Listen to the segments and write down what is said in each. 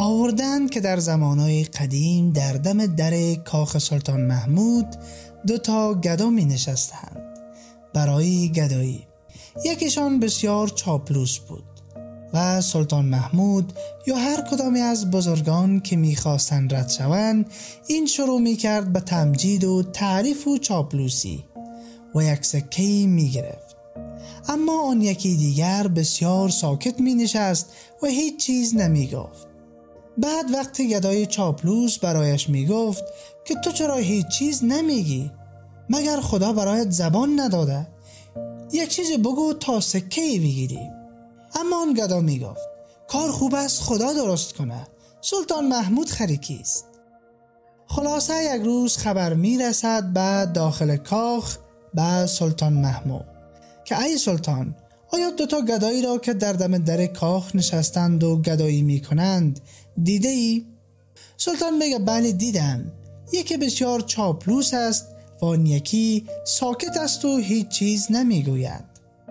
آوردند که در زمانهای قدیم در دم در کاخ سلطان محمود 2 گدا می نشستند برای گدایی. یکیشان بسیار چاپلوس بود و سلطان محمود یا هر کدامی از بزرگان که می خواستند رد شوند این شروع می کرد به تمجید و تعریف و چاپلوسی و یک سکه‌ای می گرفت. اما آن یکی دیگر بسیار ساکت می نشست و هیچ چیز نمی گفت. بعد وقتی گدای چاپلوس برایش می گفت که تو چرا هیچ چیز نمیگی؟ مگر خدا برایت زبان نداده؟ یک چیز بگو تا سکه‌ای بگیری. اما آن گدا می گفت کار خوب است خدا درست کنه، سلطان محمود خریکی است. خلاصه یک روز خبر می رسد به داخل کاخ به سلطان محمود که ای سلطان، آیا 2 گدایی را که در دم در کاخ نشستند و گدایی می کنند دیده ای؟ سلطان میگه بله دیدم. یکی بسیار چاپلوس است و آن یکی ساکت است و هیچ چیز نمی گوید.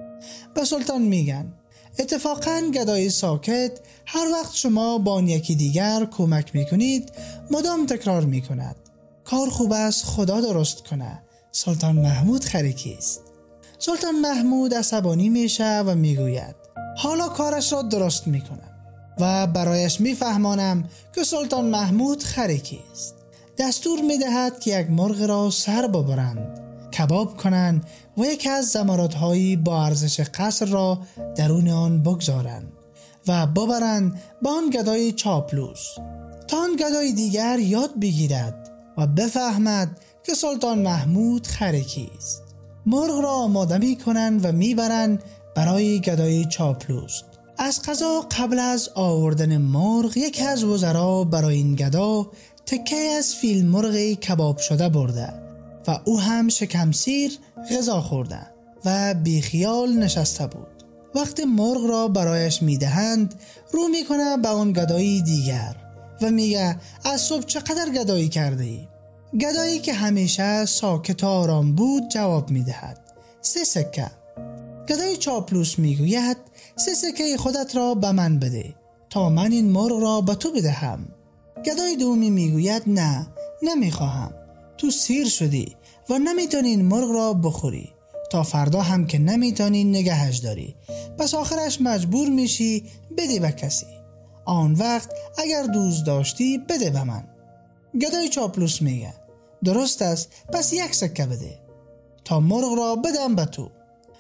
به سلطان میگن اتفاقاً گدای ساکت هر وقت شما با آن یکی دیگر کمک میکنید مدام تکرار میکند کار خوب است خدا درست کنه، سلطان محمود خریکی است. سلطان محمود عصبانی میشه و میگوید حالا کارش را درست میکنم و برایش میفهمانم که سلطان محمود خریکی است. دستور میدهد که یک مرغ را سر ببرند، کباب کنند و یکی از زمردهای با ارزش قصر را درون آن بگذارند و ببرند به آن گدای چاپلوس تا آن گدای دیگر یاد بگیرد و بفهمد که سلطان محمود خریکی است. مرغ را آماده می کنند و می برند برای گدای چاپلوس. از قضا قبل از آوردن مرغ یکی از وزرا برای این گدا تکه از فیل مرغ کباب شده برده و او هم شکمسیر غذا خورده و بیخیال نشسته بود. وقتی مرغ را برایش می دهند رو می کنه به آن گدای دیگر و میگه از صبح چقدر گدایی کرده ای؟ گدایی که همیشه ساکت و آرام بود جواب می دهد 3 سکه. گدای چاپلوس می گوید 3 سکه خودت را به من بده تا من این مرغ را به تو بدهم. گدای دومی می گوید نه نمی خواهم، تو سیر شدی و نمیتونی این مرغ را بخوری، تا فردا هم که نمیتونی نگهش داری، پس آخرش مجبور میشی بدی به کسی. آن وقت اگر دوست داشتی بده به من. گدای چاپلوس میگه درست است، پس 1 سکه بده تا مرغ را بدم به تو.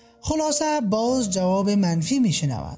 خلاصه باز جواب منفی میشنود.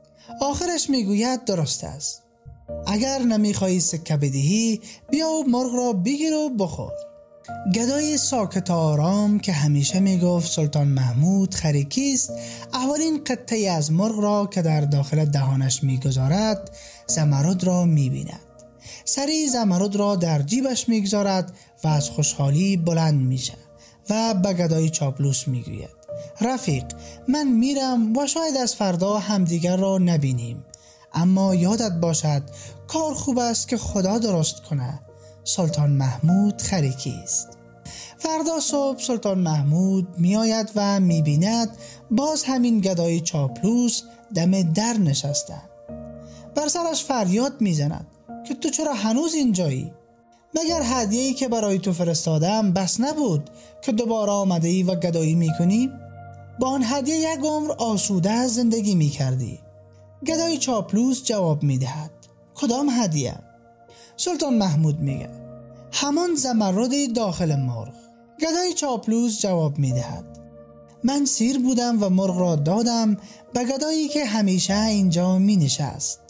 آخرش میگوید درست است، اگر نمیخوایی سکه بدهی بیا مرغ را بگیر و بخور. گدای ساکت آرام که همیشه میگفت سلطان محمود خریکی است اولین قطعه از مرغ را که در داخل دهانش میگذارد زمرد را میبیند. سری زمرد را در جیبش میگذارد و از خوشحالی بلند میشه و به گدای چاپلوس میگوید رفیق من میرم و شاید از فردا همدیگر را نبینیم، اما یادت باشد کار خوب است که خدا درست کنه، سلطان محمود خریکی است. فردا صبح سلطان محمود میآید و میبیند باز همین گدای چاپلوس دم در نشسته. بر سرش فریاد میزند که تو چرا هنوز اینجایی؟ مگر هدیه‌ای که برای تو فرستادم بس نبود که دوباره آمده ای و گدایی میکنی؟ با آن هدیه 1 عمر آسوده زندگی میکردی. گدای چاپلوس جواب میدهد کدام هدیه؟ سلطان محمود میگه همان زمرد داخل مرغ. گدای چاپلوس جواب میدهد من سیر بودم و مرغ را دادم به گدایی که همیشه اینجا می نشست.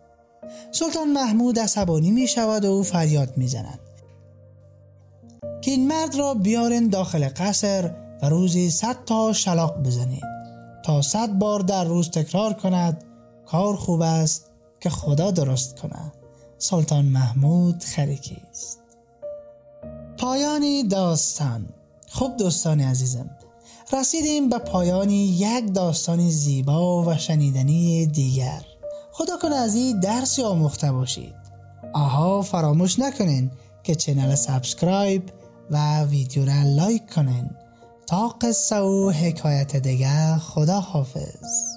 سلطان محمود عصبانی می شود و فریاد می زند که این مرد را بیارین داخل قصر و روزی 100 تا شلاق بزنید تا 100 بار در روز تکرار کند کار خوب است که خدا درست کنه، سلطان محمود خریکی است. پایانی داستان. خب دوستان عزیزم، رسیدیم به پایانی یک داستان زیبا و شنیدنی دیگر. خدا کنه از این درسی آموخته باشید. فراموش نکنین که چینل سابسکرایب و ویدیو را لایک کنین تا قصه و حکایت دیگه. خدا حافظ.